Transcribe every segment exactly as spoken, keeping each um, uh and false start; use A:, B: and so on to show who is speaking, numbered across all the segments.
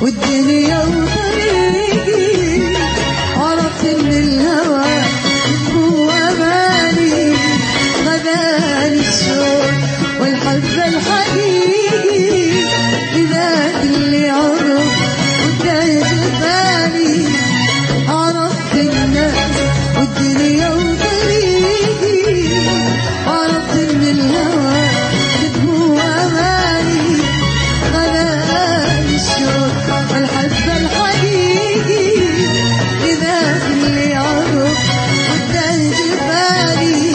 A: والدنيا وطريقي، عرفت ان الهوى هو اماني، غداني الشوق والحب الحقيقي، بذاك اللي عرف وكان جفاني، عرفت الناس والدنيا وطريقي، عرفت ان الهوى هو اماني، غداني الشوق والحب الحقيقي، بذاك اللي عرف وكان جفاني.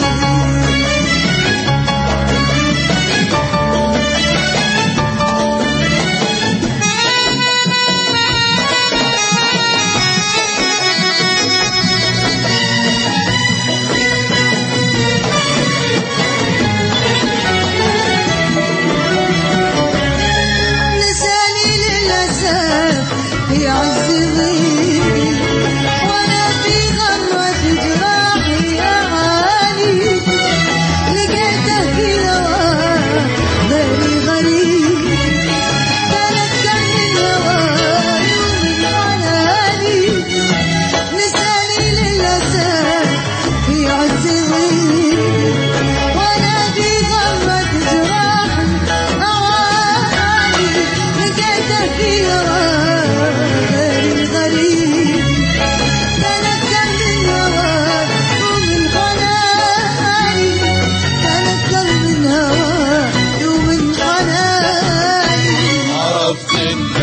A: يعذبني وانا في غمرة جراحي يا غالي، لقيته في هواه غيري غريب، تنكر من هواي ومن حناني، نساني للأسف يعذبني وانا في غمرة جراحي يا غالي، لقيته في هواه
B: عرفت